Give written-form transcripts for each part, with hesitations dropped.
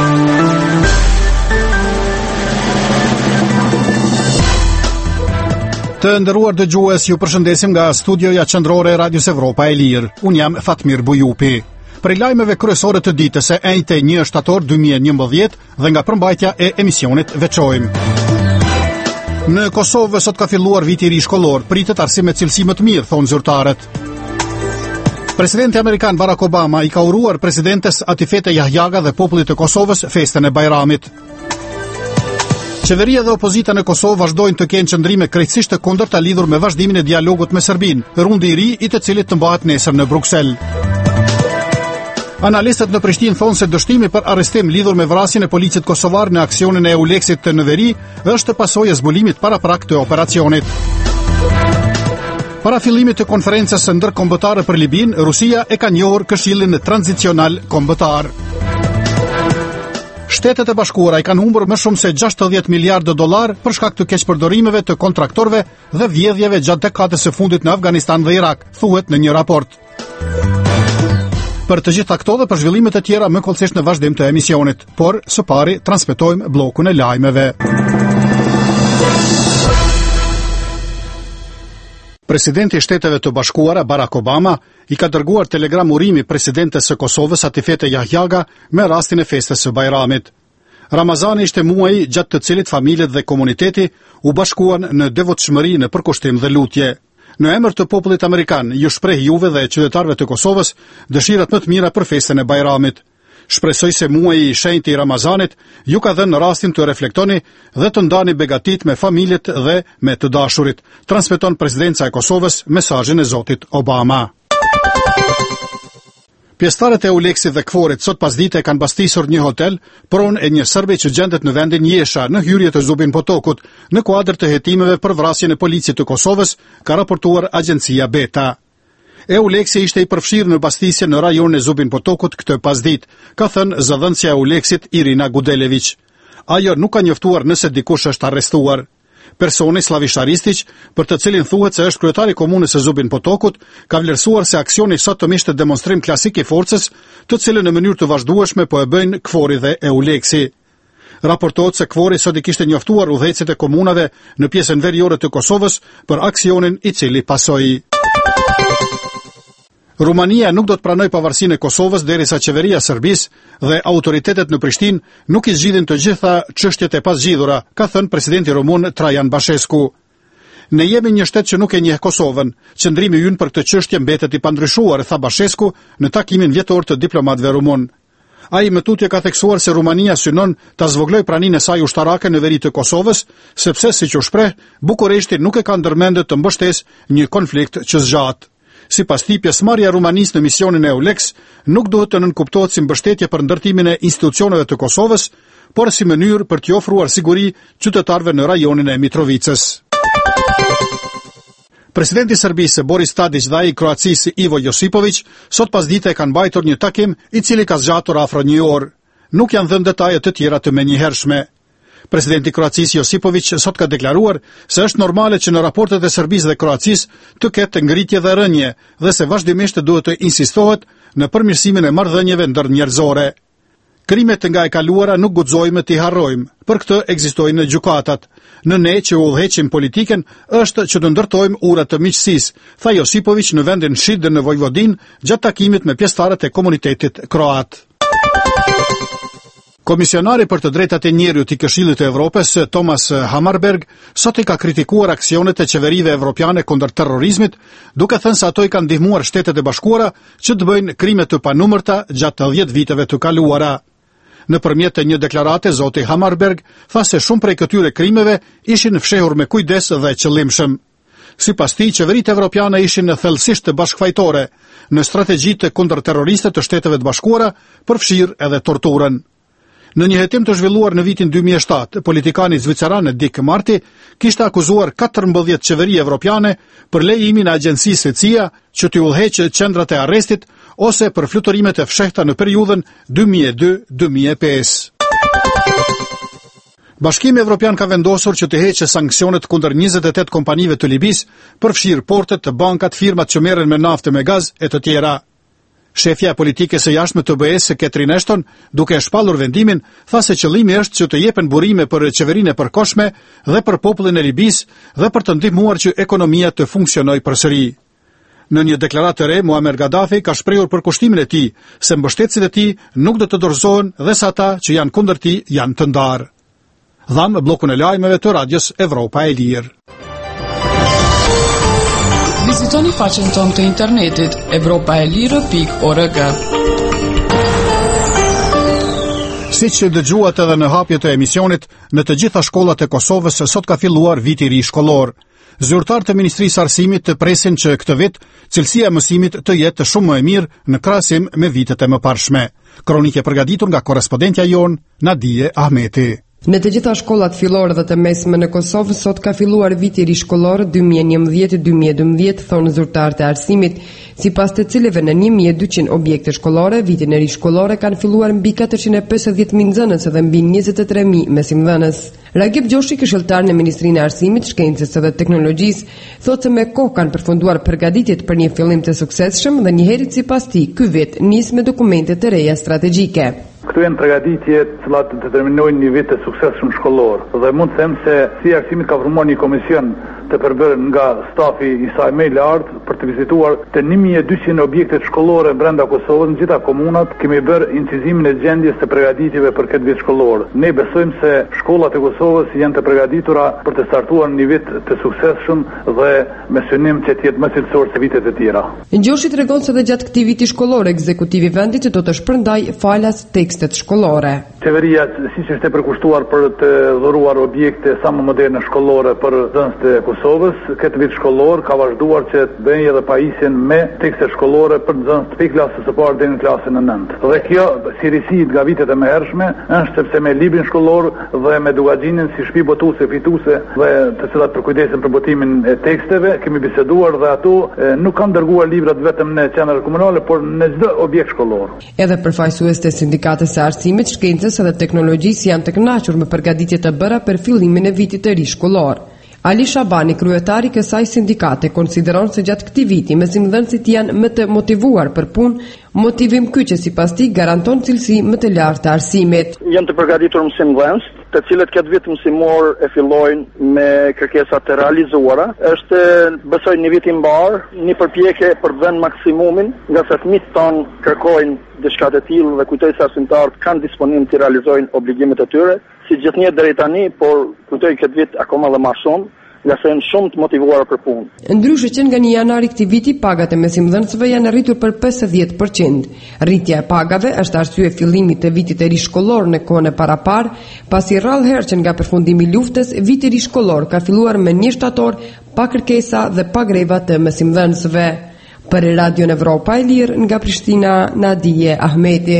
Të nderuar dëgjues, ju përshëndesim nga studioja qendrore e Radios Evropa e Lirë. Unë jam Fatmir Bujupi. Prej lajmeve kryesore të ditës së 1 shtator 2011 dhe nga përmbajtja e emisionit veçojmë. Në Kosovë sot ka filluar viti i ri shkollor, pritet arsime cilësi më të mirë, thonë zyrtarët. Presidenti amerikan Barack Obama i ka uruar presidentes Atifete Jahjaga dhe popullit të Kosovës festën e Bajramit. Qeveria dhe opozita në Kosovë vazhdojnë të kenë qëndrime krejtësisht të kundërta lidhur me vazhdimin e dialogut me Serbinë, rundi i ri i të cilit të mbahet nesër në Bruksel. Analistët në Prishtinë thonë se dështimi për arrestim lidhur me vrasjen e policit kosovar në aksionin e Euleksit të në veri është pasojë e zbulimit paraprak të operacionit. Para fillimit të konferencës së ndërkombëtare për Libinë, Rusia e ka njohur Këshillin Tranzicional Kombëtar. Shtetet e Bashkuara i kanë humbur më shumë se 60 miliardë dollar për shkak të keqpërdorimeve të kontraktorëve dhe vjedhjeve gjatë dekadës së fundit në Afganistan dhe Irak, thuhet në një raport. Për të gjitha këto dhe për zhvillimet e tjera më kollësisht në vazhdim të emisionit, por së pari transmetojmë bllokun e lajmeve. Presidenti i Shteteve të Bashkuara Barack Obama i ka dërguar telegram urimi presidentes së Kosovës Atifete Jahjaga me rastin e festës së Bajramit. Ramazani ishte muaji gjatë të cilit familjet dhe komuniteti u bashkuan në devotshmëri në përkushtim dhe lutje. Në emër të popullit amerikan, ju shpreh juve dhe qytetarëve të Kosovës dëshirat më të mira për festën e Bajramit. Shpresoj se muaji i shenjtë i Ramazanit ju ka dhënë rastin të reflektoni dhe të ndani begatit me familjet dhe me të dashurit, transmeton presidenca e Kosovës mesazhin e zotit Obama. Pjesëtarët e Euleksit dhe Kforit sot pasdite kanë mbastisur një hotel pronë e një serbi që gjendet në vendin Jesha, në hyrje të Zubin Potokut, në kuadër të hetimeve për vrasjen e policit të Kosovës, ka raportuar agjencia Beta. Euleksi ishte i përfshirë në mbastisje në rajonin e Zubin Potokut këtë pasditë, ka thënë zëdhënësja e Euleksit Irina Gudelević. Ajo nuk ka njoftuar nëse dikush është arrestuar. Personi Slavish Aristić, për të cilin thuhet se është kryetari i komunës së Zubin Potokut, ka vlerësuar se aksioni sot ishte demonstrim klasik i forcës, të cilën në mënyrë të vazhdueshme po e bëjnë Kfori dhe Euleksi. Raportohet se Kfori sot i kishte njoftuar udhëheqësit e komunave në pjesën veriore të Kosovës për aksionin i cili pasoi. Rumania nuk do të pranoj pavarësinë e Kosovës derisa qeveria e Serbisë dhe autoritetet në Prishtinë nuk i zgjidhin të gjitha çështjet e pasgjidhura, ka thënë presidenti rumun Traian Bashescu. Ne jemi një shtet që nuk e njeh Kosovën. Qëndrimi ynë për këtë çështje mbetet i pandryshuar, tha Bashescu në takimin vjetor të diplomatëve rumun. Ai më tutje ka theksuar se Rumania synon ta zvogëloj praninë e saj ushtarake në veri të Kosovës, sepse siç u shpreh, Bukureshti nuk e ka ndërmendë të mbështesë një konflikt që zgjat. Sipas tij, pjesëmarrja e Rumanisë në misionin e Euleks nuk duhet të nënkuptohet si mbështetje për ndërtimin e institucioneve të Kosovës, por si mënyrë për t'i ofruar siguri qytetarëve në rajonin e Mitrovicës. Presidenti i Serbisë Boris Tadić dhe ai i Kroacisë Ivo Josipović sot pasdite kanë mbajtur një takim i cili ka zgjatur afro një orë. Nuk janë dhënë detaje të tjera të menjëhershme. Presidenti i Kroacisë Josipović sot ka deklaruar se është normale që në raportet e Serbisë dhe Kroacisë të ketë ngritje dhe rënje dhe se vazhdimisht duhet të insistohet në përmirësimin e marrëdhënieve ndërnjerëzore. Krimet nga e kaluara nuk guxojmë t'i harrojmë, për këtë ekzistojnë gjykatat. Në ne që udhëheqim politikën është që të ndërtojmë ura të miqësisë, tha Josipović në vendin Shid në Vojvodin gjatë takimit me pjesëtarët e komunitetit kroat. Komisionari për të drejtat e njerëzit i Këshillit të Evropës, Thomas Hammarberg, sot i ka kritikuar aksionet e qeverive evropiane kundër terrorizmit, duke thënë se ato i kanë ndihmuar Shtetet e Bashkuara që të bëjnë krime të panumërta gjatë 10 viteve të kaluara. Nëpërmjet një deklarate, zoti Hammarberg tha se shumë prej këtyre krimeve ishin fshehur me kujdes dhe qëllimshëm. Sipas tij, qeveritë evropiane ishin thellësisht bashkëfajtore në strategjitë kundër terroriste të Shteteve të Bashkuara, përfshirë edhe torturën. Në një hetim të zhvilluar në vitin 2007, politikani zviceran Dick Marty kishte akuzuar 14 qeveri evropiane për lejimin e agjencisë CIA që t'i udhëheqë qendrat e arrestit ose për fluturimet e fshehta në periudhën 2002-2005. Bashkimi Evropian ka vendosur që të heqë sanksionet kundër 28 kompanive të Libisë, përfshirë portet, bankat, firmat që merren me naftë me gaz e të tjera. Shefja e politikës së jashtme të BE-s, Catherine Ashton, duke shpallur vendimin, tha se qëllimi është që të jepen burime për qeverinë e përkohshme dhe për popullin e Libisë dhe për të ndihmuar që ekonomia të funksionojë përsëri. Në një deklaratë të re, Muammar Gaddafi ka shprehur përkushtimin e tij se mbështetësit e tij nuk do të dorëzohen dhe se ata që janë kundër tij janë të ndarë. Dham bllokun e lajmeve të Radios Evropa e Lirë. Vizitoni faqen tonë të internetit evropaelire.org. Siç dëgjuat edhe në hapje të emisionit, në të gjitha shkollat e Kosovës sot ka filluar viti i ri shkollor. Zyrtarët e Ministrisë së Arsimit të presin që këtë vit cilësia e mësimit të jetë shumë më e mirë në krahasim me vitet e mëparshme. Kronikë e përgatitur nga korrespondentja jon Nadije Ahmeti. Në të gjitha shkollat fillore dhe të mesme në Kosovë sot ka filluar viti i ri shkollor 2011-2012, thonë zyrtarët e arsimit, sipas të cilëve në 1200 objekte shkollore, vitin e ri shkollore kanë filluar mbi 450.000 nxënës dhe mbi 23.000 mesimdhënës. Ragip Gjoshi, këshilltar në Ministrinë e Arsimit, Shkencës dhe Teknologjisë, thotë se me kohë kanë përfunduar përgatitjet për një fillim të suksesshëm dhe njëherët sipas tij, ky vit nis me dokumente të reja strategjike. Këtu janë përgatitje të cilat determinojnë një vit të suksesshëm shkollor dhe mund të them se si arsimit ka formuar një komision të përbërë nga stafi i saj më i lartë për të vizituar të 1200 objekte shkollore brenda Kosovës, në gjitha komunat, kemi bërë incizimin e gjendjes së përgatitjeve për këtë vit shkollor. Ne besojmë se shkollat e Kosovës janë të përgatitura për të startuar një vit të suksesshëm dhe me synim që të jetë më cilësor se vitet e tjera. Gjoshi tregon se dhe gjatë këtij viti shkollor ekzekutivi i vendit do të shpërndaj falas tekstet shkollore. Qeveria siç është e përkushtuar për të dhuruar objekte sa më moderne shkollore për nxënësit e Kosovës, këtë vit shkollor ka vazhduar që të bëjë edhe pajisjen me tekste shkollore për nxënësit prej klasës së parë deri në klasën e 9. Dhe kjo si risi nga vitet e mëhershme është sepse me librin shkollor dhe me edukaxhinin si shtëpi botuese fituese dhe të cilat përkujdesen për botimin e teksteve, kemi biseduar dhe ato nuk kanë dërguar librat vetëm në qendrat komunale, por në çdo objekt shkollor. Edhe përfaqësuesit e sindikatës së arsimit, shkencës dhe teknologjisë janë të kënaqur me përgatitjet e bëra për fillimin e vitit të ri shkollor. Ali Shabani, kryetari i kësaj sindikate, konsideron se gjatë këtij viti mesimdhënësit janë më të motivuar për punë, motivim ky që sipas tij garanton cilësi më të lartë të arsimit. Janë të përgatitur mësimdhënës, të cilët këtë vit mësimor e fillojnë me kërkesa të realizuara. Është besoj një vit i mbar, një përpjekje për të dhënë maksimumin, nga sa fëmijët tonë kërkojnë diçka të tillë dhe kujtoj se arsimtarët kanë disponim të realizojnë obligimet e tyre, si gjithnjë deri tani, por kujtoj këtë vit akoma dhe më shumë, nga se janë shumë të motivuara për punë. Ndryshe që nga 1 janar i këtij viti pagat e mesimdhënësve janë arritur për 50%. Rritja e pagave është arsye e fillimit të vitit të ri shkollor në kohën e parapar, pasi rrallë herë që nga përfundimi i luftës, viti i ri shkollor ka filluar me 1 shtator pa kërkesa dhe pa greva të mesimdhënësve. Për Radion Evropa e Lirë nga Prishtina, Nadije Ahmeti.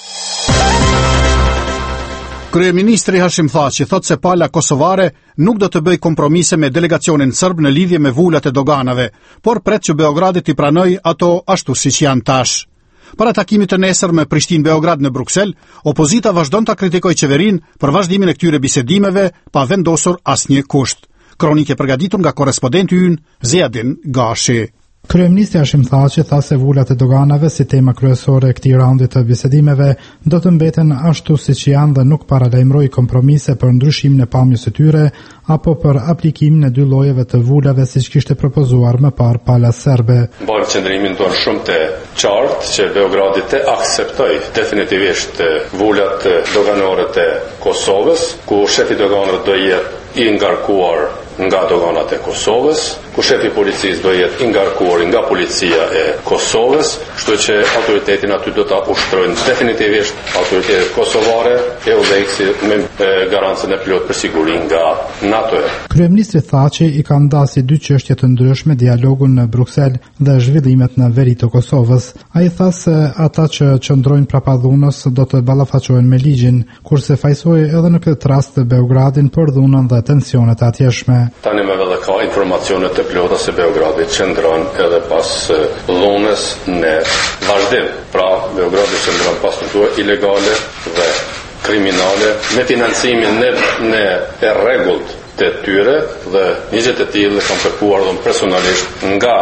Kryeministri Hashim Thaçi thotë se pala kosovare nuk do të bëj kompromise me delegacionin serb në lidhje me vulat e doganave, por pret që Beogradi t'i pranoj ato ashtu siç janë tash. Para takimit të nesër me Prishtinë-Beograd në Bruksel, opozita vazhdon ta kritikojë qeverinë për vazhdimin e këtyre bisedimeve pa vendosur asnjë kusht. Kronikë e përgatitur nga korrespondenti ynë Ziadin Gashi. Kryeministri Hashim Thaçi tha se vulat e doganave si tema kryesore e këtij raundi të bisedimeve do të mbeten ashtu siç janë dhe nuk paralajmëroi kompromise për ndryshimin e pamjes së tyre apo për aplikimin e 2 llojeve të vulave siç kishte propozuar më parë pala serbe. Bërë qëndrimin tonë shumë të qartë që Beogradi të akseptoj definitivisht vulat doganore të Kosovës, ku shefi doganëve do jetë i ngarkuar nga doganat e Kosovës, ku shefi policisë do jetë i ngarkuar nga policia e Kosovës, kështu që autoritetin aty do ta ushtrojnë definitivisht autoritetet kosovare e udhëheqësi me garancën e plot për siguri nga NATO. Kryeministri Thaçi i ka ndasi 2 çështje të ndryshme, dialogun në Bruksel dhe zhvillimet në veri të Kosovës. Ai tha se ata që qëndrojnë prapa dhunës do të ballafaqohen me ligjin, kurse fajsoi edhe në këtë rast Beogradin për dhunën dhe tensionet e atjeshme. Tani me edhe ka informacionet të plota se Beogradi qëndron edhe pas dhunës në vazhdim. Pra, Beogradi qëndron pas struktura ilegale dhe kriminale me financimin në e rregullt të tyre dhe njëjtë të tillë kanë kërkuar dhon personalisht nga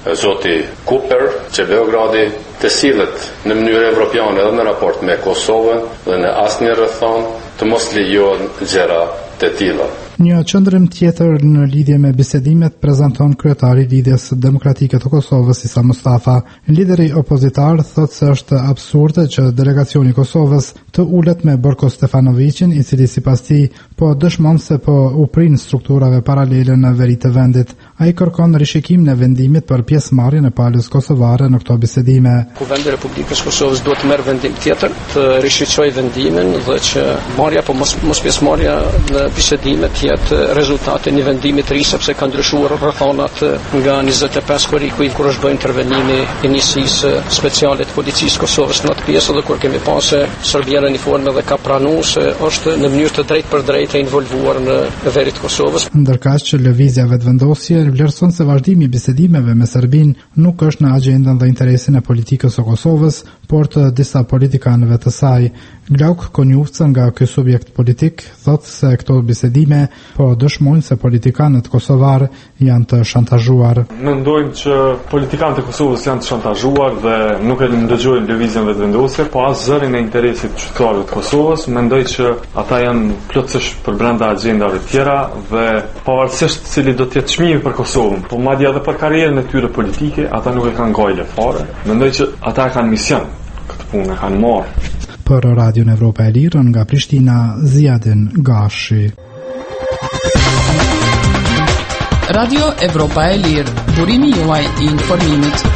zoti Cooper që Beogradi të sillet në mënyrë evropiane edhe në raport me Kosovën dhe në asnjë rrethon të mos lejohen gjëra të tilla. Një qëndrim tjetër në lidhje me bisedimet prezanton kryetari i Lidhjes Demokratike të Kosovës Isa Mustafa. Lideri opozitar thotë se është absurde që delegacioni i Kosovës të ulet me Borko Stefanovićin, i cili sipas tij po dëshmon se po u prin strukturave paralele në veri të vendit. Ai kërkon rishikimin e vendimit për pjesëmarrjen e palës kosovare në këto bisedime. Kuvendi i Republikës Kosovës duhet të merr vendim tjetër, të rishqyrtojë vendimin dhe që marrja apo mos pjesëmarrja në bisedimet jetë rezultati një vendimi të ri, sepse ka ndryshuar rrethonat nga 25 korriku kur është bërë intervenimi i njësisë speciale të policisë Kosovës në atë pjesë, dhe kur kemi pasë Serbia në uniforme dhe ka pranuar se është në mënyrë të drejtë për drejtë involvuar në verit Kosovës. Ndërkaq që lëvizja vetëvendosje vlerëson se vazhdimi i bisedimeve me Serbinë nuk është në agjendën dhe interesin e politikës së Kosovës, por të disa politikanëve të saj. Glauk Konjufca nga ky subjekt politik thotë se këto bisedime po dëshmojnë se politikanët kosovar janë të shantazhuar. Mendojmë që politikanët e Kosovës janë të shantazhuar dhe nuk e ndëgjojnë lëvizjen vetëvendosje, po as zërin e interesit të qytetarëve të Kosovës. Mendoj që ata janë plotësisht për brenda agjendave tjera dhe pavarësisht cili do të jetë çmimi për Kosovën, po madje edhe për karrierën e tyre politike, ata nuk e kanë gojle fare. Mendoj që ata kanë mision, këtë punë e kanë marrë. Për Radion Evropa e Lirë nga Prishtina, Ziadin Gashi. Radio Evropa e Lirë, burimi juaj i informimit.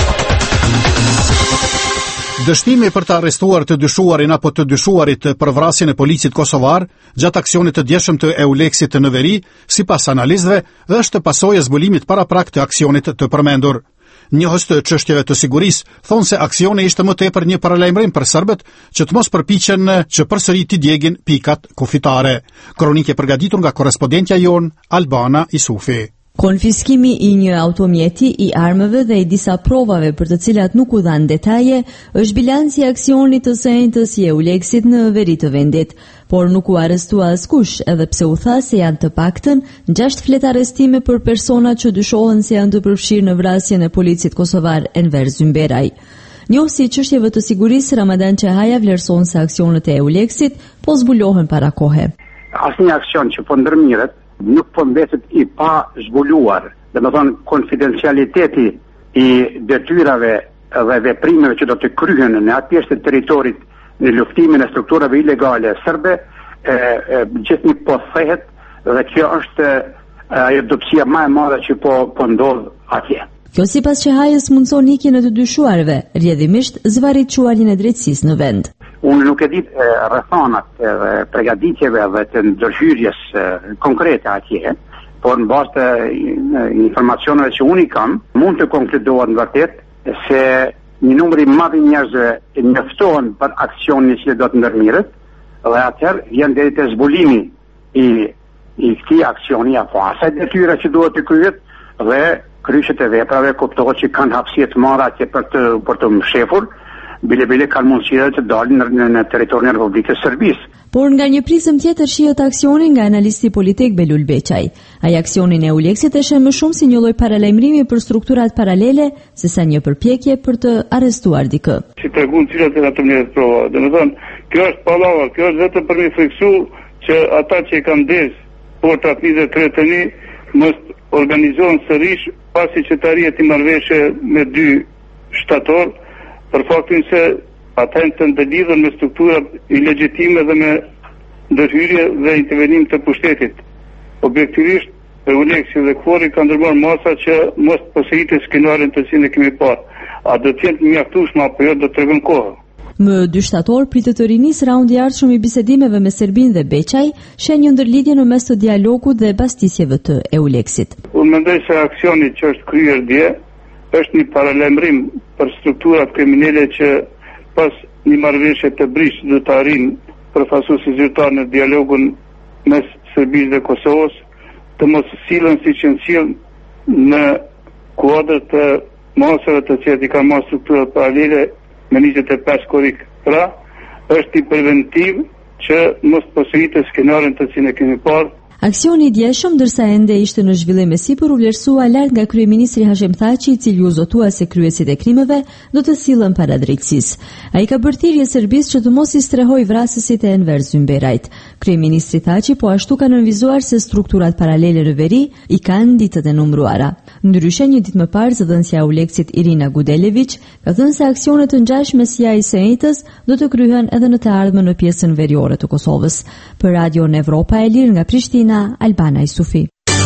Dështimi për të arrestuar të dyshuarin apo të dyshuarit për vrasjen e policit kosovar gjatë aksionit të djeshëm të Euleksit në veri, sipas analistëve, është pasojë e zbulimit paraprak të aksionit të përmendur. Njohës të çështjeve të sigurisë thonë se aksioni ishte më tepër një paralajmërim për serbët që të mos përpiqen që përsëri t'i djegin pikat kufitare. Kronikë e përgatitur nga korrespondentja jon Albana Isufi. Konfiskimi i një automjeti, i armëve dhe i disa provave për të cilat nuk u dhanë detaje, është bilanci i aksionit të shenjtës i Euleksit në veri të vendit, por nuk u arrestua askush, edhe pse u tha se janë të paktën 6 flet arrestime për persona që dyshohen se janë të përfshirë në vrasjen e policit kosovar Enver Zymberaj. Njohësi i çështjeve të sigurisë Ramadan Çahaja vlerëson se aksionet e Euleksit po zbulohen para kohe. Asnjë aksion që po ndërmirret nuk po mbetet i pa zbuluar. Domethënë konfidencialiteti i detyrave dhe veprimeve që do të kryhen në atë pjesë të territorit në luftimin e strukturave ilegale serbe, gjithnjë po thehet dhe kjo është ajo dobësia më e madhe që po ndodh atje. Kjo sipas Çahajës mundson ikjen e të dyshuarve, rrjedhimisht zvarritçuarjen e drejtësisë në vend. Unë nuk e di rrethonat e përgatitjeve dhe të ndërhyrjes konkrete atje, por në bazë të informacioneve që unë i kam, mund të konkludohet në vërtet se një numër i madh i njerëzve njoftohen për aksionin që do të ndërmirret, dhe atëherë vjen deri te zbulimi i këtij aksioni apo asaj detyre që duhet të kryhet dhe kryqet e veprave kuptohet që kanë hapësirë të madhe atje për të mshefur. Bile kanë mundësi të dalin në territorin e Republikës së Serbisë. Por nga një prizëm tjetër shihet aksioni nga analisti politik Belul Beçaj. Ai aksionin e Euleksit e sheh më shumë si një lloj paralajmërimi për strukturat paralele sesa një përpjekje për të arrestuar dikë. Si tregon cilat janë ato mjet prova. Domethënë, kjo është pallavra, kjo është vetëm për të fiksuar që ata që kanë ndes por trafizë kretëni mos organizohen sërish pasi që të arrihet i marrëveshje me dy shtator, për faktin se ata të ndëlidhen me struktura ilegjitime dhe me ndërhyrje dhe intervenim të pushtetit. Objektivisht, Euleksi dhe Kvori kanë ndërmarrë masa që mos përsëritet skenarin të cilin e kemi parë. A do të jetë mjaftueshme apo jo, do të tregon koha. Më 2 shtator pritet të rinisë raundi i ardhshëm i bisedimeve me Serbinë dhe Beçaj, shen një ndërlidhje në mes të dialogut dhe bastisjeve të Euleksit. Unë mendoj se aksioni që është kryer dje është një paralajmërim për strukturat kriminale që pas një marrëveshje të brishtë do të arrijnë përfaqësuesi zyrtar në dialogun mes Serbisë dhe Kosovës të mos sillen siç janë sill në kuadër të masave të cilat i kanë marrë strukturat paralele me 25 korrik. Pra, është i preventiv që mos përsëritet skenarin të cilin e kemi parë. Aksioni i djeshëm, ndërsa ende ishte në zhvillim e sipër, u vlerësua lart nga kryeministri Hashim Thaçi, i cili u zotua se kryesit e krimeve do të sillen para drejtësisë. Ai ka bërë thirrje Serbisë që të mos i strehojë vrasësit e Enver Zymberajt. Kryeministri Thaçi po ashtu ka nënvizuar se strukturat paralele në veri i kanë ditët e numëruara. Ndryshe, një ditë më parë, zëdhënësja e Uleksit Irina Gudelević ka thënë se aksionet të ngjashme si ai së njëjtës do të kryhen edhe në të ardhmen në pjesën veriore të Kosovës. Për Radio Evropa e Lirë nga Prishtina, Albana Isufi.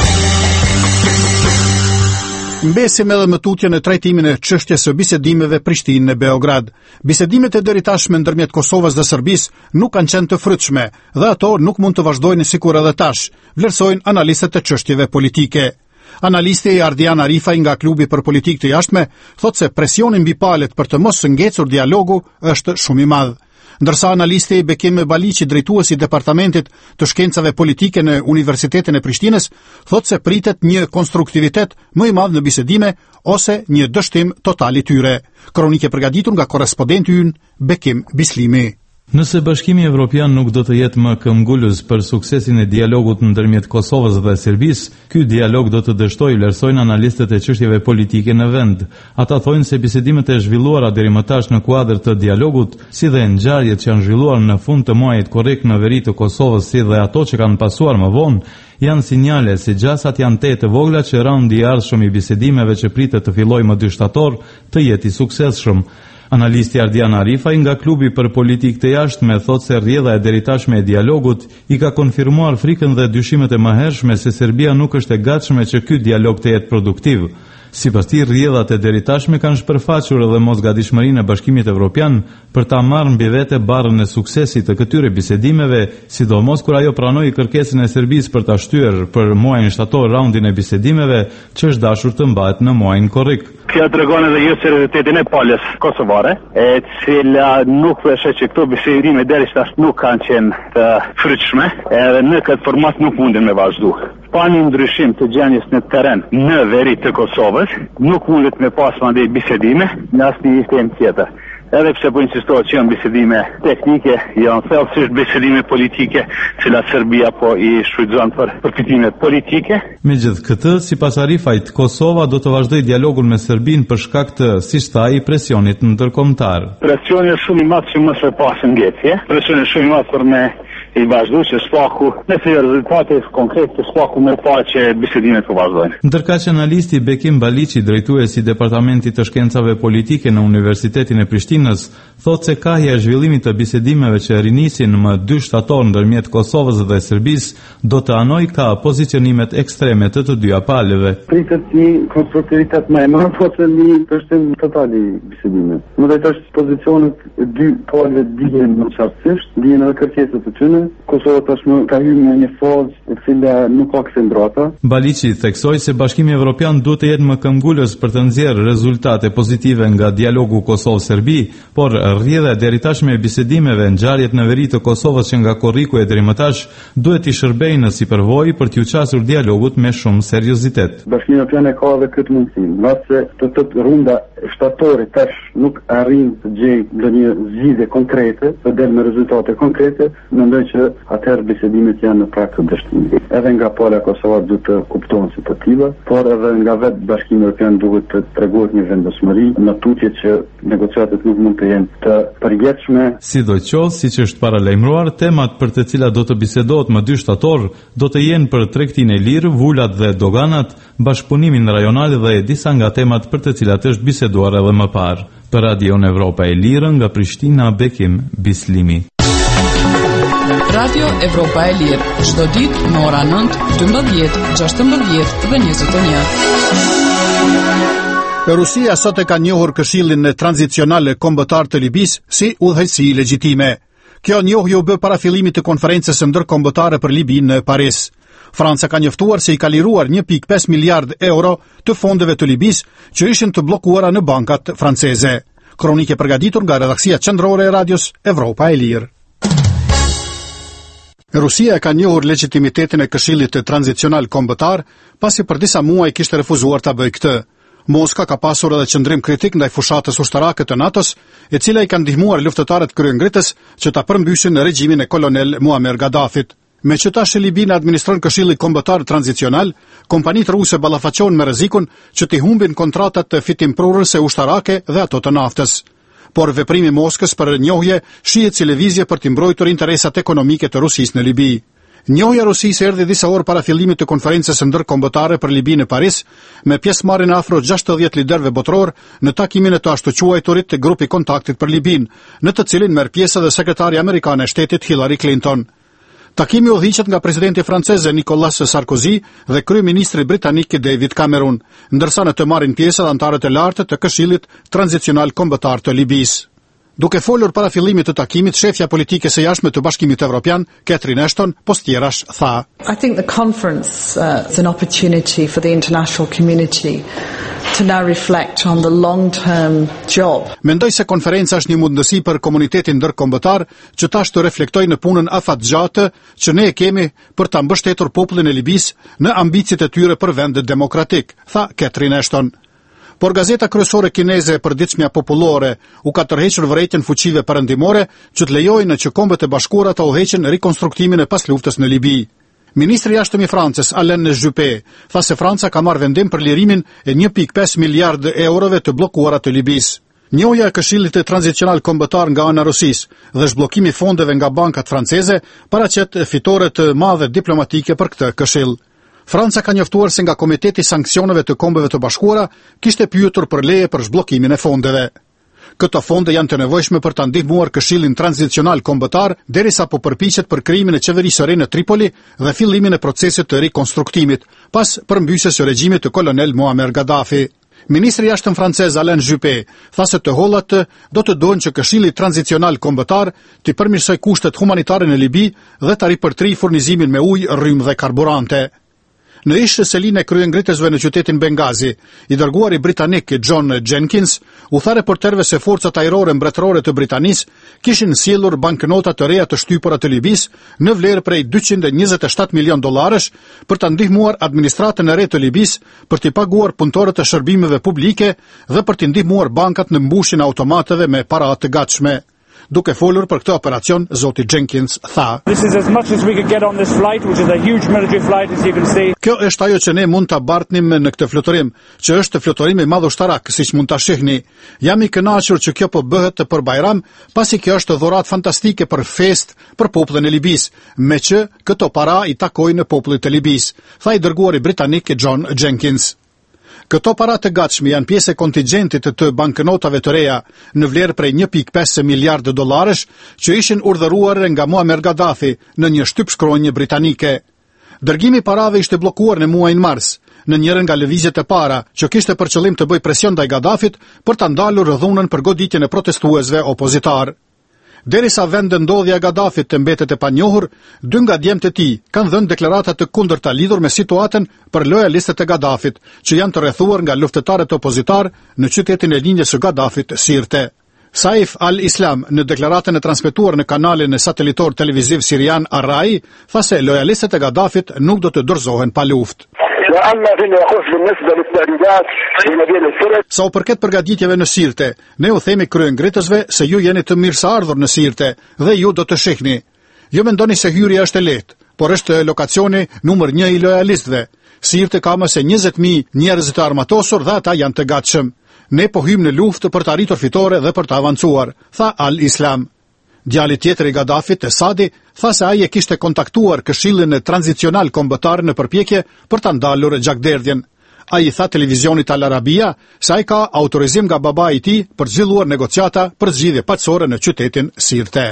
Mbesim edhe më tutje në trajtimin e çështjes së bisedimeve Prishtinë-Beograd. Bisedimet e deri tashme ndërmjet Kosovës dhe Serbisë nuk kanë qenë të frytshme dhe ato nuk mund të vazhdojnë sikur edhe tash, vlerësojnë analistët e çështjeve politike. Analisti Ardian Arifaj nga klubi për politikë të jashtme thotë se presioni mbi palët për të mos ngecur dialogu është shumë i madh. Ndërsa analisti Bekim Baliqi, drejtuesi i departamentit të shkencave politike në Universitetin e Prishtinës, thotë se pritet një konstruktivitet më i madh në bisedime ose një dështim total i tyre. Kronike përgatitur nga korrespondenti ynë Bekim Bislimi. Nëse Bashkimi Evropian nuk do të jetë më këmbgulës për suksesin e dialogut ndërmjet Kosovës dhe Serbisë, ky dialog do të dështojë, vlerësojnë analistët e çështjeve politike në vend. Ata thonë se bisedimet e zhvilluara deri më tash në kuadër të dialogut, si dhe ngjarjet që janë zhvilluar në fund të muajit korrekt në veri të Kosovës, si dhe ato që kanë pasuar më vonë, janë sinjale se gjasat janë të vogla që raundi i ardhshëm i bisedimeve që pritet të fillojë më 2 shtator të jetë i suksesshëm. Analisti Ardian Arifaj nga klubi për politikë të jashtme thotë se rrjedha e deritashme e dialogut i ka konfirmuar frikën dhe dyshimet e mëhershme se Serbia nuk është e gatshme që ky dialog të jetë produktiv. Sipas tij, rrjedhat e deritashme kanë shpërfaqur edhe mosgatishmërinë e Bashkimit Evropian për ta marrë mbi vete barrën e suksesit të këtyre bisedimeve, sidomos kur ajo pranoi kërkesën e Serbisë për ta shtyrë për muajin shtator raundin e bisedimeve që është dashur të mbahet në muajin korrik. Kjo tregon edhe jo seriozitetin e palës kosovare, e cila nuk vëshë që këto bisedime deri tash nuk kanë qenë të frytshme, edhe në këtë format nuk mundin me vazhdu. Pa një ndryshim të gjendjes në terren në veri të Kosovës, nuk mundet me pas mandej bisedime në asnjë temë tjetër. Edhe pse po insistohet që janë bisedime teknike, janë thellësisht bisedime politike, që Serbia po i shfrytëzon për përfitime politike. Megjithatë, sipas Arifajt, Kosova do të vazhdojë dialogun me Serbinë për shkak të, siç tha ai, presionit ndërkombëtar. Presioni është shumë i madh që mos e pasë ngjetje. Presioni është shumë i madh për me i vazhdu që spaku, nëse rezultate konkrete, spaku me pa që bisedimet po vazhdojnë. Ndërkaq analisti Bekim Baliqi, drejtuesi i Departamentit të Shkencave Politike në Universitetin e Prishtinës, thotë se kahja e zhvillimit të bisedimeve që rinisin më 2 shtator ndërmjet Kosovës dhe Serbisë do të anojë ka pozicionimet ekstreme të dyja palëve. Pritet një konstruktivitet më i madh ose një përshtim total i bisedimeve. Më drejtosh pozicionet e dy palëve dihen më qartësisht, dihen edhe kërkesat e tyre. Kosova tashmë ka hyrë në një fazë e cila nuk ka këndrota. Baliqi theksoi se Bashkimi Evropian duhet të jetë më këmbgulës për të nxjerrë rezultate pozitive nga dialogu Kosovë-Serbi, por rrjedha e deritashme e bisedimeve, ngjarjet në veri të Kosovës që nga korriku e deri më tash duhet i shërbejë në sipërvojë për t'u qasur dialogut me shumë seriozitet. Bashkimi Evropian e ka edhe këtë mundësi, mbase të runda shtatore tash nuk arrin të gjejë ndonjë zgjidhje konkrete, të dalë me rezultate konkrete, mendoj që atëherë bisedimet janë në prag të dështimit. Edhe nga pala Kosova duhet të kuptohen si të tilla, por edhe nga vetë Bashkimi Evropian duhet të tregohet një vendosmëri në tutje që negociatat nuk mund të jenë të përjetshme. Sidoqoftë, siç është paralajmëruar, temat për të cilat do të bisedohet më 2 shtator do të jenë për tregtinë e lirë, vulat dhe doganat, bashkëpunimin rajonal dhe disa nga temat për të cilat është biseduar edhe më parë. Për Radio Evropa e Lirë nga Prishtina, Bekim Bislimi. Radio Evropa e Lirë, çdo ditë në ora 9, 12, 16 dhe 21. Rusia sot e ka njohur Këshillin tranzicional kombëtar të Libisë si udhëheqësi legjitime. Kjo njohje u bë para fillimit të konferencës ndërkombëtare për Libinë në Paris. Franca ka njoftuar se i ka liruar 1.5 miliard euro të fondeve të Libisë që ishin të bllokuara në bankat franceze. Kronike përgatitur nga redaksia qendrore e Radios Evropa e Lirë. Rusia ka njohur legitimitetin e Këshillit tranzicional kombëtar pasi për disa muaj kishte refuzuar ta bëjë këtë. Moska ka pasur edhe qëndrim kritik ndaj fushatës ushtarake të NATO-s, e cila i ka ndihmuar luftëtarët kryengritës që ta përmbysin regjimin e kolonel Muammar Gaddafit. Me që tash Libinë administron Këshilli Kombëtar Tranzicional, kompanitë ruse ballafaqohen me rrezikun që t'i humbin kontratat të fitimprurëse ushtarake dhe ato të naftës. Por veprimi i Moskës për njohje shihet si lëvizje për t'i mbrojtur interesat ekonomike të Rusisë në Libi. Njohja e Rusisë erdhi disa orë para fillimit të konferencës ndërkombëtare për Libinë në Paris, me pjesëmarrjen e afro 60 liderëve botror në takimin e të ashtuquajturit të grupi kontaktit për Libinë, në të cilin merr pjesë edhe sekretari amerikan e shtetit Hillary Clinton. Takimi udhëhiqet nga presidenti francez Nicolas Sarkozy dhe kryeministri britanik David Cameron, ndërsa në të marrin pjesë anëtarët e lartë të Këshillit Tranzicional Kombëtar të Libisë. Duke folur para fillimit të takimit, shefja politike së jashtme të Bashkimit Evropian, Catherine Ashton, postjerash tha: I think the conference is an opportunity for the international community to now reflect on the long-term job. Mendoj se konferenca është një mundësi për komunitetin ndërkombëtar që tash të reflektojë në punën afatgjatë që ne e kemi për ta mbështetur popullin e Libisë në ambicet e tyre për vend demokratik, tha Catherine Ashton. Por gazeta kryesore kineze e përditshmja popullore u ka tërhequr vërejtjen fuqive perëndimore që të lejojnë që Kombet e Bashkuara të udhëheqin rikonstruktimin e pasluftës në Libi. Ministri i jashtëm i Francës, Alain Juppé, tha se Franca ka marrë vendim për lirimin e 1.5 miliardë eurove të bllokuara të Libisë. Njohja e Këshillit Tranzicional Kombëtar nga ana e Rusisë dhe zhbllokimi i fondeve nga bankat franceze paraqet fitore të mëdha diplomatike për këtë këshill. Franca ka njoftuar se nga Komiteti i Sanksioneve të Kombeve të Bashkuara kishte pyetur për leje për zhbllokimin e fondeve. Këto fonde janë të nevojshme për ta ndihmuar Këshillin Tranzicional Kombëtar derisa po përpiqet për krijimin e qeverisë së re në Tripoli dhe fillimin e procesit të rikonstruktimit pas përmbysjes së regjimit të kolonel Muammar Gaddafi. Ministri i jashtëm francez Alain Juppé tha se të hollat do të dojnë që Këshilli Tranzicional Kombëtar të përmirësojë kushtet humanitare në Libi dhe ta ripërtrijë furnizimin me ujë, rrymë dhe karburante. Në ish seline kryengritësve në qytetin Bengazi, i dërguari britanik John Jenkins u tha reporterëve se forcat ajrore mbretërore të Britanisë kishin sjellur banknota të reja të shtypura të Libisë në vlerë prej 227 milion dollarësh për ta ndihmuar administratën e re të Libisë për t'i paguar punëtorët e shërbimeve publike dhe për t'i ndihmuar bankat në mbushjen e automateve me para të gatshme. Duke folur për këtë operacion, zoti Jenkins tha: Kjo është ajo që ne mund ta bartnim në këtë fluturim, që është fluturim i madh ushtarak, siç mund ta shihni. Jam i kënaqur që kjo po bëhet për Bajram, pasi kjo është dhuratë fantastike për fest për popullin e Libisë, me që këto para i takojnë popullit të Libisë, tha i dërguari britanik John Jenkins. Këto para të gatshme janë pjesë e kontingjentit të banknotave të reja në vlerë prej 1.5 miliardë dollarësh që ishin urdhëruar nga Muammar Gaddafi në një shtypshkronjë britanike. Dërgimi i parave ishte bllokuar në muajin mars, në njërin nga lëvizjet e para që kishte për qëllim të bëjë presion ndaj Gaddafit për ta ndalur rrëdhunën për goditjen e protestuesve opozitar. Derisa vendendodhja e Gaddafit të mbetet e panjohur, 2 nga djemtë e tij kanë dhënë deklarata të kundërta lidhur me situatën për lojalistët e Gaddafit, që janë të rrethuar nga luftëtarët opozitar në qytetin e linjës së Gaddafit, Sirte. Saif al-Islam, në deklaratën e transmetuar në kanalin e satelitor televiziv sirian Arrai, tha se lojalistët e Gaddafit nuk do të dorëzohen pa luftë. Sa u përket përgatitjeve në Sirte, ne u themi kryengritësve se ju jeni të mirëseardhur në Sirte dhe ju do të shihni. Ju mendoni se hyrja është e lehtë, por është lokacioni numër 1 i lojalistëve. Sirte ka më se 20.000 njerëz të armatosur dhe ata janë të gatshëm. Ne po hyjmë në luftë për të arritur fitore dhe për të avancuar, tha al-Islam. Djali tjetër i Gaddafit, Sadi, tha se ai e kishte kontaktuar Këshillin Tranzicional Kombëtar në përpjekje për ta ndalur gjakderdhjen. Ai tha televizionit Al Arabia se ai ka autorizim nga babai i tij për të zhvilluar negociata për zgjidhje paqësore në qytetin Sirte.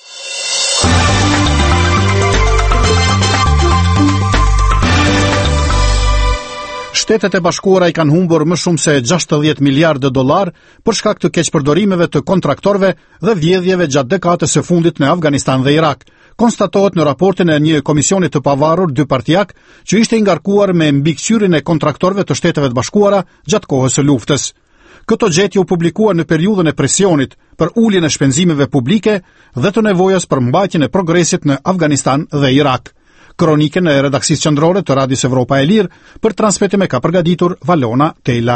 Shtetet e Bashkuara i kanë humbur më shumë se 60 miliardë dollar për shkak të keqpërdorimeve të kontraktorëve dhe vjedhjeve gjatë dekadës së fundit në Afganistan dhe Irak, konstatohet në raportin e një komisioni të pavarur dypartijak që ishte i ngarkuar me mbikëqyrjen e kontraktorëve të Shteteve të Bashkuara gjatë kohës së luftës. Këto gjetje u publikuan në periudhën e presionit për uljen e shpenzimeve publike dhe të nevojës për mbajtjen e progresit në Afganistan dhe Irak. Kronikën e redaksisë qendrore të Radios Evropa e Lirë për transmetim e ka përgatitur Valona Tela.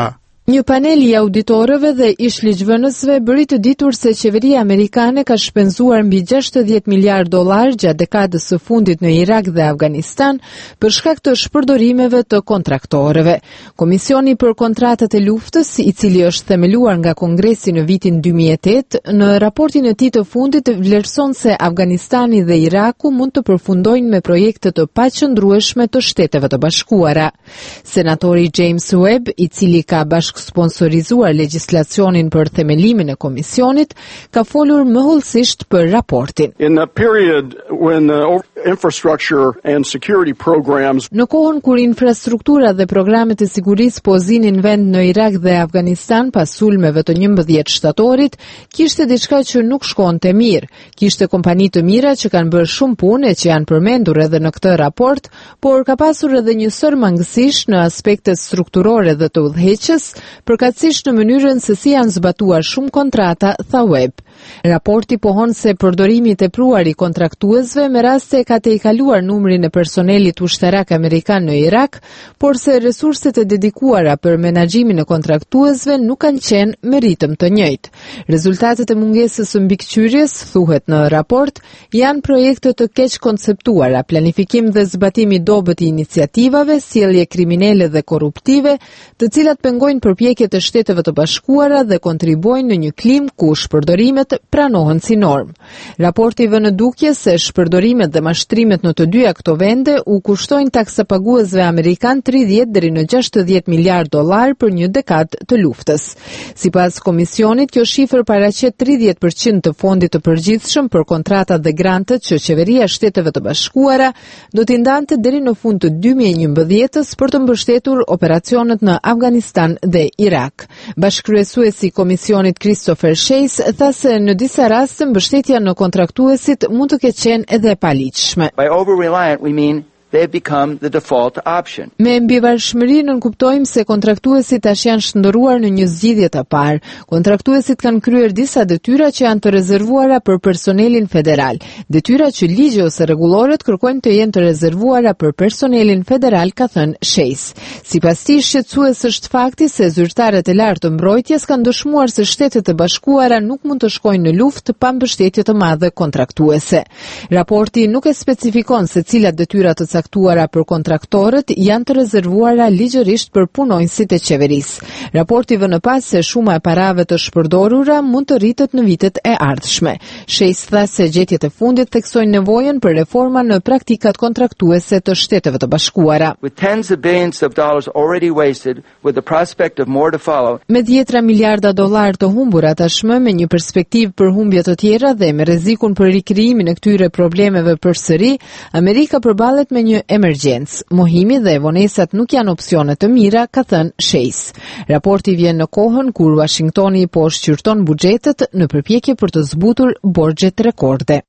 Një panel I auditorëve dhe ish ligjvënësve bëri të ditur se qeveria amerikane ka shpenzuar mbi $60 miliard gjatë dekadës së fundit në Irak dhe Afganistan për shkak të shpërdorimeve të kontraktorëve. Komisioni për kontratat e luftës, I cili është themeluar nga Kongresi në vitin 2008, në raportin e tij të fundit vlerëson se Afganistani dhe Iraku mund të përfundojnë me projekte të paqëndrueshme të Shteteve të Bashkuara. Senatori James Webb, I cili ka sponsorizuar legjislacionin për themelimin e komisionit, ka folur më hollësisht për raportin. In the period when infrastructure and security programs Në kohën kur infrastruktura dhe programet e sigurisë po zinin vend në Irak dhe Afganistan pas sulmeve të 11 shtatorit, kishte diçka që nuk shkonte mirë. Kishte kompani të mira që kanë bërë shumë punë që janë përmendur edhe në këtë raport, por ka pasur edhe një sër mangësish në aspektet strukturore dhe të udhëheqjes, përkatësisht në mënyrën se si janë zbatuar shumë kontrata, tha Webb. Raporti pohon se përdorimi I tepruar I kontraktuesve me raste ka të I kaluar numrin e personelit ushtarak amerikan në Irak, por se resurset e dedikuara për menaxhimin e kontraktuesve nuk kanë qenë me ritëm të njëjtë. Rezultatet e mungesës së mbikëqyrjes, thuhet në raport, janë projekte të keq konceptuara, planifikim dhe zbatim I dobët I iniciativave, sjellje kriminale dhe korruptive, të cilat pengojnë përpjekjet e Shteteve të Bashkuara dhe kontribuojnë në një klim ku shpërdorimet pranohen si normë. Raporti vë në dukje se shpërdorimet dhe mashtrimet në të dyja këto vende u kushtojnë taksapaguesve amerikan 30 deri në $60 miliard për një dekadë të luftës. Sipas komisionit, kjo shifër paraqet 30% të fondit të përgjithshëm për kontratat dhe grantet që qeveria e Shteteve të Bashkuara do t'i ndante deri në fund të 2011-s për të mbështetur operacionet në Afganistan dhe Irak. Bashkëkryesuesi I komisionit Christopher Chase tha se në disa raste mbështetja në kontraktuesit mund të ketë qenë edhe e paligjshme. By over-reliant we mean they've become the default option. Me mbivarshmëri nënkuptojmë se kontraktuesit tash janë shndërruar në një zgjidhje të parë. Kontraktuesit kanë kryer disa detyra që janë të rezervuara për personelin federal. Detyra që ligji ose rregullorët kërkojnë të jenë të rezervuara për personelin federal, ka thënë Chase. Sipas tij, shqetësues është fakti se zyrtarët e lartë të mbrojtjes kanë dëshmuar se Shtetet e Bashkuara nuk mund të shkojnë në luftë pa mbështetje të madhe kontraktuese. Raporti nuk e specifikon se cilat detyra të caktuara për kontraktorët janë të rezervuara ligjërisht për punonjësit e qeverisë. Raporti vë në pas se shuma e parave të shpërdorura mund të rritet në vitet e ardhshme. Chase tha se gjetjet e fundit theksojnë nevojën për reforma në praktikat kontraktuese të Shteteve të Bashkuara. With tens of billions of dollars already wasted, with the prospect of more to follow. Me $10 miliarda të humbura tashmë, me një perspektivë për humbje të tjera dhe me rrezikun për rikrijimin e këtyre problemeve përsëri, Amerika përballet me një emergjencë. Mohimi dhe vonesat nuk janë opsione të mira, ka thënë Chase. Raporti vjen në kohën kur Washingtoni po shqyrton buxhetet në përpjekje për të zbutur borxhet rekorde.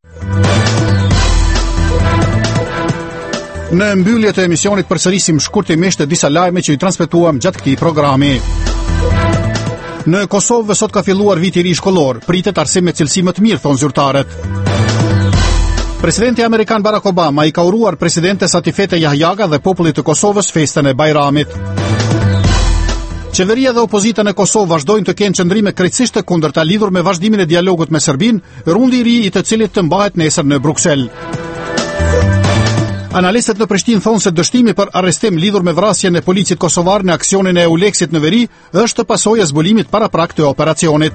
Në mbyllje të emisionit përsërisim shkurtimisht disa lajme që I transmetuam gjatë këtij programi. Në Kosovë sot ka filluar viti I ri shkollor, pritet arsim me cilësi më të mirë, thon zyrtarët. Presidenti amerikan Barack Obama I ka uruar presidente Satifete Jahjaga dhe popullit të Kosovës festën e Bajramit. Qeveria dhe opozita në Kosovë vazhdojnë të kenë qëndrime krejtësisht të kundërta lidhur me vazhdimin e dialogut me Serbinë, rundi I ri I të cilit të mbahet nesër në Bruksel. Analistët në Prishtinë thonë se dështimi për arrestim lidhur me vrasjen e policit kosovar në aksionin e Euleksit në veri është pasojë e zbulimit paraprak të operacionit.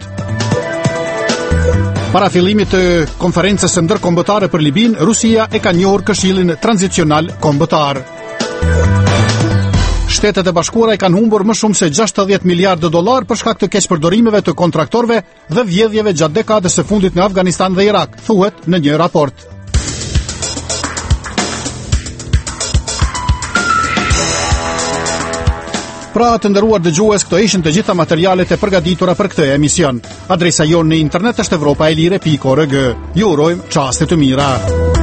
Para fillimit të konferencës së ndërkombëtare për Libinë, Rusia e ka njohur Këshillin Tranzicional Kombëtar. Shtetet e Bashkuara I kanë humbur më shumë se $60 miliard për shkak të keqpërdorimeve të kontraktorëve dhe vjedhjeve gjatë dekadës së fundit në Afganistan dhe Irak, thuhet në një raport. Pra të nderuar dëgjues, këto ishin të gjitha materialet e përgatitura për këtë emision. Adresa jonë në internet është evropaelire.org. Ju urojmë çaste të mira.